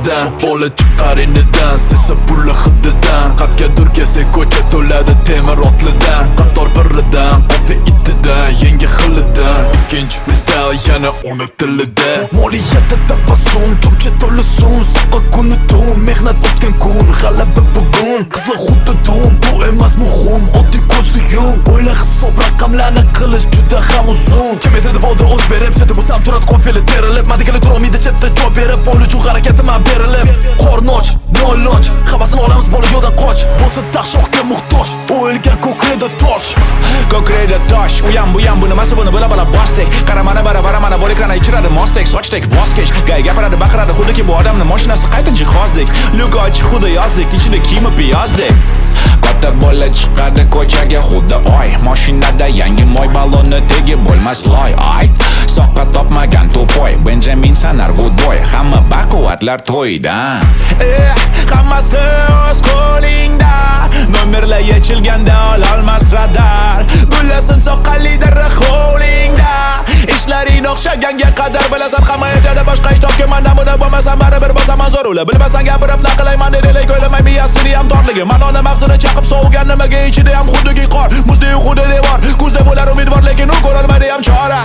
holidan Bola chiqar inidan Sesa pulli hididan Qatgadur kelsa ko'cha to'ladi temir otlidan Qator biridan qo'fi itidan Yangi xilidan Ikkinchi freestyle yana uni tilida Moliyati tabassum tomchi to'la suv Soqqa kuni tun mehnat o'tgan kun G'alaba bugun qizli xuddi dum Bu emas muhim oddiy ko'zi yum O'yla hisob raqamlarni qilish juda ham uzun Kim etadi bo'ldi o'z berib Seti bo'lsam turadi qofeli terilib Madikali turolmaydi chetda javob berib Bola uchun harakatima berilib Qorn och, noiloj Hammasini olamiz bola yo'ldan qoch Bo'lsa taqshoqga muhtoj O'yilgan ko'krayda tosh Ko'krayda tosh Uyam buyam bu nimasi buni bila bila boshdek Qaramana baravara bo'l ekrana ichiradi mostek Sochdek voz kech Gapiradi baqiradi xuddiki bu odamni mashinasi qayta jihozdek Lugoch xuddi yozdek Ichida kiyimi piyozdek Katta bola chiqadi ko'chaga xuddi oy Mashinada yangi moy baloni tegib bo'lmas loy ay Soqqa topmagan to'poy Benjamin sanar good boy Hamma baquvvatlar to'yda Hammasi o'z qo'lingda Nomerlar yechilganda ololmas radar Gullasin soqqali darra qo'lingda Ishlaring o'xshaganga qadar bilasan hamma aytadi boshqa ish topganman namuna bo'lmasam baribir bosaman zo'rula Bilmasam gapirib naqilayman dedilay o'ylamay miyasini ham torligi Manoni mag'zini chaqib sovugan nimaga ichida ham xuddiki qor Muzday xuddi devor Kuzda bo'lar umidvor lekin u ko'rolmaydi ham chora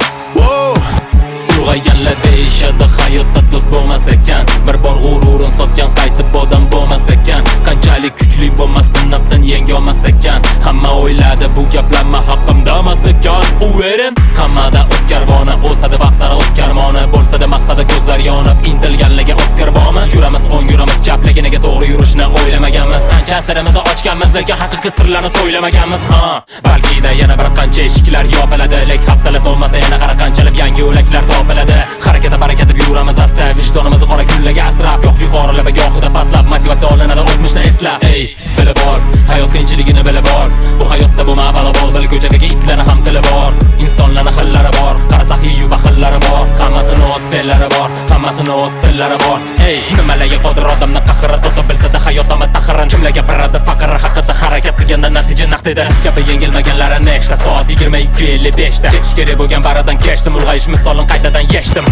Ulg'ayganlar deyishadi hayotda do'st bo'lmas ekan Bir bor g'ururin sotgan qaytib odam bo'lmas ekan Qanchalik kuchli bo'lmasin nafsin yenga olmas ekan Hamma o'yladi bu gaplanma haqqimda emas ekan U erim qammada o'z karvoni O'sadi vaqt sari o'z karmoni Bo'lsada maqsadi ko'zlar yonib Intilganligi Oskar bormi Yuramiz o'ng yuramiz chap Leginiga to'g'ri yurishni o'ylamaganmiz Qancha sirimizni ochganmiz lekin haqiqiy sirlarni so'ylamaganmiz Balkida yana bir qancha eshiklar yopiladi Lek hafsala solmasa yana qara qanchalik yangi o'laklar topiladi Harakata barakatib yuramiz asta Vijdonimizni qora kunlarga asrab Goh yuqorilab gohida pastlab Motivatsiya olinadi o'tmishni eslab Ey bilib bor Hayot qiyinchiligini bilib bor Bu hayotda bu ma'valo bol Bil ko'chadagi itlarni ham tili bor Insonlarni xillari bor Qarasak yeyu baxillari bor Hammasini o'z fe'llari bor Hammasini o'z tillari bor Ey nimalarga qodir odamni qahri To'xtab bilsada hayot omad taxirin Kimlarga biradi faqri haqida harakat qilganda natija naqd edi Kabi yengilmaganlari nechta Soat 22:55 Ketish kerak bo'lgan baradan kechdim Ulg'ayish misolin qaytadan yechdim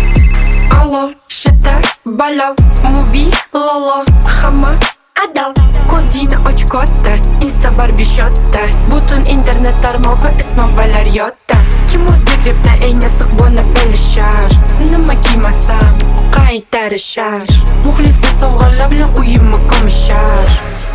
Allo, shita, balo, movie, lolo Hamma adal Ko'zingni och ko'tta Insta barbishotda Butun internet tarmog'i ismim balar yodda Kim o'zbek repda eng nasiq buni bilishar Nima kiymasam qaytarishar Muxlislar sovg'alar bilan uyimni ko'mishar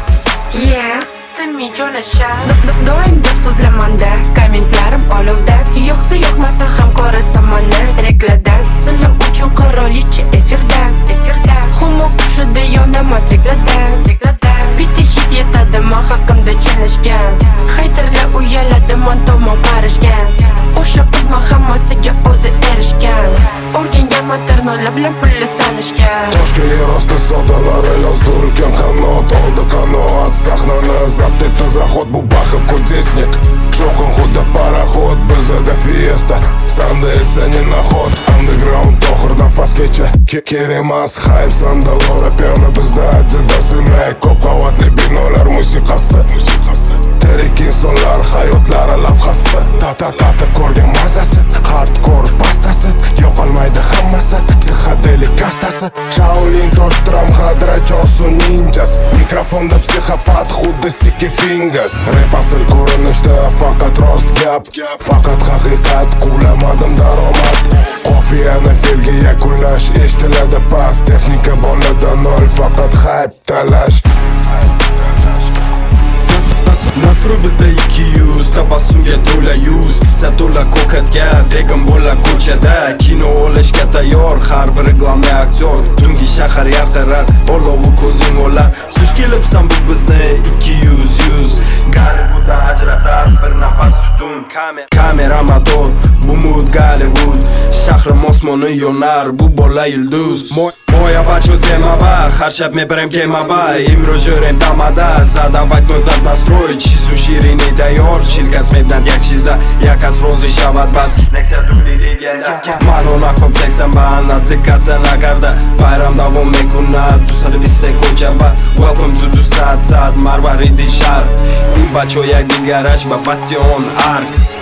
Yeah Timi jo'nashar Doim deb so'zlamanda Kommentlarim olovda Yo'qsa yoqmasa ham ko'rasan mani Rekladan Sizlar uchun qirolicha efirda Humo qushida yonaman tekladan Bitta hit yetadimi haqimda chalishgan Hayterlar uyaladi man tomon qarishgan O'sha qizma hammasiga o'zi erishgan O'rganganman ternolar bilan pulli sanishgan Toshga yer osti sodalari yozdirgan qanot Oldi qanoat sahnani zabt etdi zahot Bu baxil kudesnik Shoqin xuddi paraxod Bizada fiesta Sanda esa ne nahot Underground to'xir nafasgacha Kerak emas hype Sanda Laura Piano Bizda Adidas Imak Ko'p qavatli binolar musiqasi Tirik insonlar hayotlari lavhasi Tatib ko'rgan mazasi Hardcore pastasi Yo'qolmaydi hammasi Psixodelik kastasi Shaolin Toshtram Hadra Chorsu Ninjas Mikrofonda psixopat Xuddi Sticky Fingers Rap asl ko'rinishda Faqat rost gap Faqat haqiqat Qulamadim daromad Qofiyani felga yakunlash Eshitiladi past Texnika bolada nol Faqat hype talash Nasru bizda 200 Tabassumga to'la yuz Kissa to'la ko'katga Vegan bola ko'chada Kino olishga tayyor Har biri glavniy aktyor Tungi shahar yarqirar Olovi ko'zing olar Xush kelibsan bu bizni 200 Gollywoodda ajratar Bir nafas tutun Kamera motor Bu mood Gollywood Shahrim osmoni yonar Bu bola yulduz Moja bачу темаба Харшаб меберем кемаба Имро журем тамада Задавать нотнат настрой Чизу шириний тайёр Чилкас мебнад як чиза Як аз рози шавад бас Нексия туди легенда Ману накоп сексам ба Надликаца нагарда Байрам давом мекунад 220 ко'chaba Welcome to Dusat Sad Marvarid shar In бачо як дигараш ба Passion Arc